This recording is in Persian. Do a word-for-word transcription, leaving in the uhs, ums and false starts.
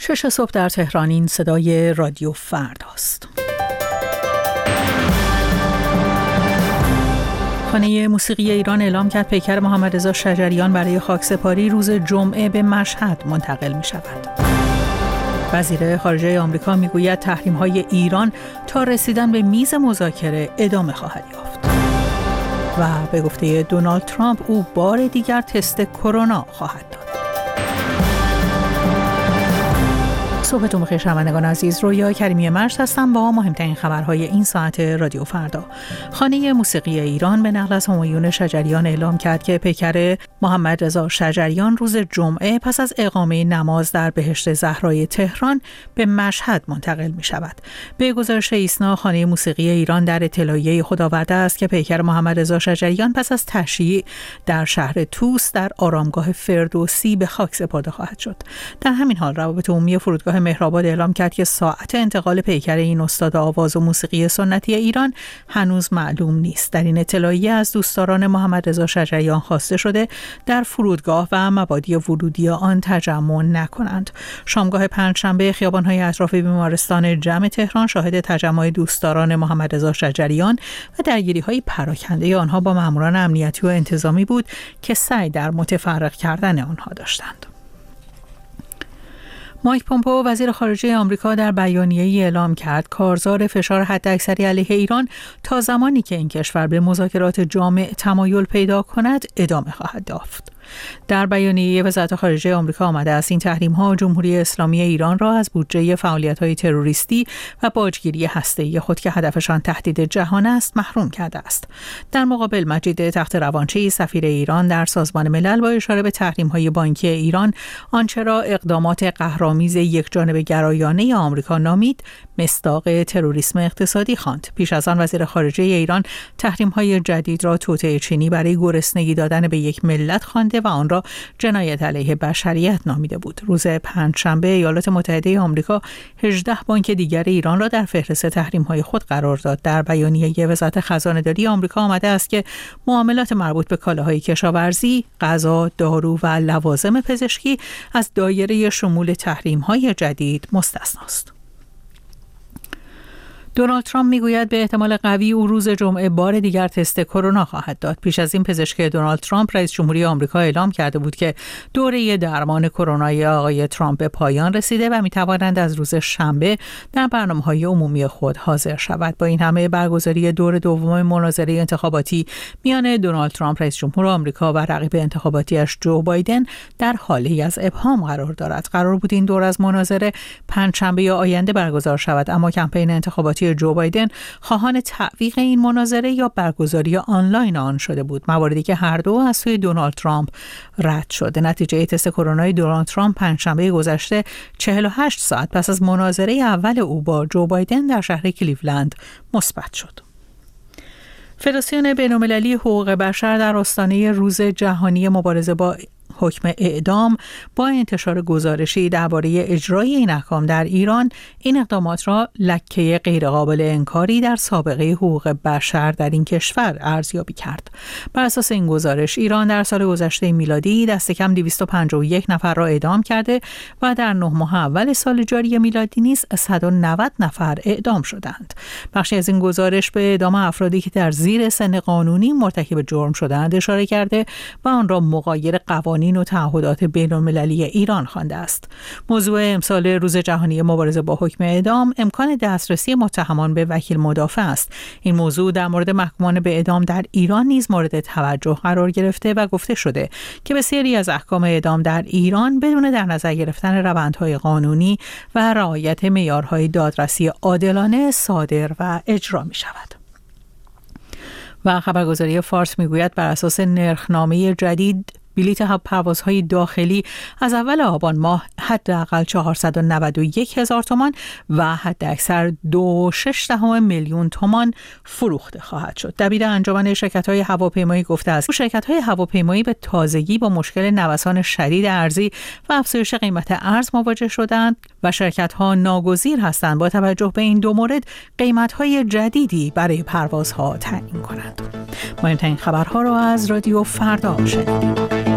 شش صبح در تهران. این صدای رادیو فرداست. خانه موسیقی ایران اعلام کرد پیکر محمد رضا شجریان برای خاکسپاری روز جمعه به مشهد منتقل می شود. وزیر خارجه آمریکا می گوید تحریم‌های ایران تا رسیدن به میز مذاکره ادامه خواهد یافت. و به گفته دونالد ترامپ او بار دیگر تست کرونا خواهد داد. صبحتون بخیر شنوندگان عزیز، رویا کریمی مرز هستم با مهمترین خبرهای این ساعت رادیو فردا. خانه موسیقی ایران به نقل از همایون شجریان اعلام کرد که پیکر محمد رضا شجریان روز جمعه پس از اقامه نماز در بهشت زهرای تهران به مشهد منتقل می شود. به گزارش ایسنا، خانه موسیقی ایران در اطلاعیه خود آورده است که پیکر محمد رضا شجریان پس از تشییع در شهر طوس در آرامگاه فردوسی به خاک سپرده خواهد شد. در همین حال روابط عمومی فرودگاه مهرآباد اعلام کرد که ساعت انتقال پیکر این استاد آواز و موسیقی سنتی ایران هنوز معلوم نیست. در این اطلاعیه از دوستداران محمد رضا شجریان خواسته شده در فرودگاه و مبادی ورودی آن تجمع نکنند. شامگاه پنجشنبه خیابان‌های اطراف بیمارستان جمع تهران شاهد تجمع دوستداران محمد رضا شجریان و درگیری‌های پراکنده آنها با ماموران امنیتی و انتظامی بود که سعی در متفرق کردن آنها داشتند. مایک پومپئو وزیر خارجه آمریکا در بیانیه‌ای اعلام کرد کارزار فشار حداکثری علیه ایران تا زمانی که این کشور به مذاکرات جامع تمایل پیدا کند ادامه خواهد یافت. در بیانیه وزارت خارجه آمریکا آمده است این تحریم‌ها جمهوری اسلامی ایران را از بودجه فعالیت‌های تروریستی و باجگیری هسته‌ای خود که هدفشان تهدید جهان است محروم کرده است. در مقابل مجید تخت روانچی سفیر ایران در سازمان ملل با اشاره به تحریم‌های بانکی ایران آنچه را اقدامات قهرآمیز یکجانبه گرایانه آمریکا نامید مصداق تروریسم اقتصادی خواند. پیش از آن وزیر خارجه ایران تحریم‌های جدید را توطئه چینی برای گرسنگی دادن به یک ملت خوانده و آن را جنایت علیه بشریت نامیده بود. روز پنجشنبه ایالات متحده آمریکا هجده بانک دیگر ایران را در فهرست تحریم‌های خود قرار داد. در بیانیه وزارت خزانه‌داری آمریکا آمده است که معاملات مربوط به کالاهای کشاورزی، غذا، دارو و لوازم پزشکی از دایره شمول تحریم‌های جدید مستثناست. دونالد ترامپ میگوید به احتمال قوی او روز جمعه بار دیگر تست کرونا خواهد داد. پیش از این پزشک دونالد ترامپ رئیس جمهوری آمریکا اعلام کرده بود که دوره درمان کرونای آقای ترامپ به پایان رسیده و میتوانند از روز شنبه در برنامه‌های عمومی خود حاضر شود. با این همه برگزاری دور دوم مناظره انتخاباتی میان دونالد ترامپ رئیس جمهور آمریکا و رقیب انتخاباتیش جو بایدن در حالی از ابهام قرار دارد. قرار بود این دور از مناظره پنجشنبه آینده برگزار شود، اما کمپین انتخاباتی جو بایدن خواهان تعویق این مناظره یا برگزاری آنلاین آن شده بود، مواردی که هر دو از سوی دونالد ترامپ رد شد. نتیجه تست کرونای دونالد ترامپ پنجشنبه گذشته چهل و هشت ساعت پس از مناظره اول او با جو بایدن در شهر کلیولند مثبت شد. فدراسیون بین‌المللی حقوق بشر در آستانه روز جهانی مبارزه با حکم اعدام با انتشار گزارشی درباره اجرای این احکام در ایران این اقدامات را لکه غیرقابل انکاری در سابقه حقوق بشر در این کشور ارزیابی کرد. بر اساس این گزارش ایران در سال گذشته میلادی دست کم دویست و پنجاه و یک نفر را اعدام کرده و در نه ماه اول سال جاری میلادی نیز صد و نود نفر اعدام شدند. بخشی از این گزارش به اعدام افرادی که در زیر سن قانونی مرتکب جرم شدند اشاره کرده و آن را مغایر قوانین و تعهدات بین‌المللی ایران خوانده است. موضوع امسال روز جهانی مبارزه با حکم اعدام امکان دسترسی متهمان به وکیل مدافع است. این موضوع در مورد محکومان به اعدام در ایران نیز مورد توجه قرار گرفته و گفته شده که بسیاری از احکام اعدام در ایران بدون در نظر گرفتن روندهای قانونی و رعایت معیارهای دادرسی عادلانه صادر و اجرا می شود. و خبرگزاری فارس میگوید بر اساس نرخنامه جدید بلیط پروازهای داخلی از اول آبان ماه حداقل چهارصد و نود و یک هزار تومان و حداکثر دو و شش دهم میلیون تومان فروخته خواهد شد. دبیر انجمن شرکت‌های هواپیمایی گفته است شرکت‌های هواپیمایی به تازگی با مشکل نوسان شدید ارزی و افزایش قیمت ارز مواجه شدند و شرکت‌ها ناگزیر هستند با توجه به این دو مورد قیمت‌های جدیدی برای پروازها تعیین کنند. مهمترین خبرها را از رادیو فردا شنیدید.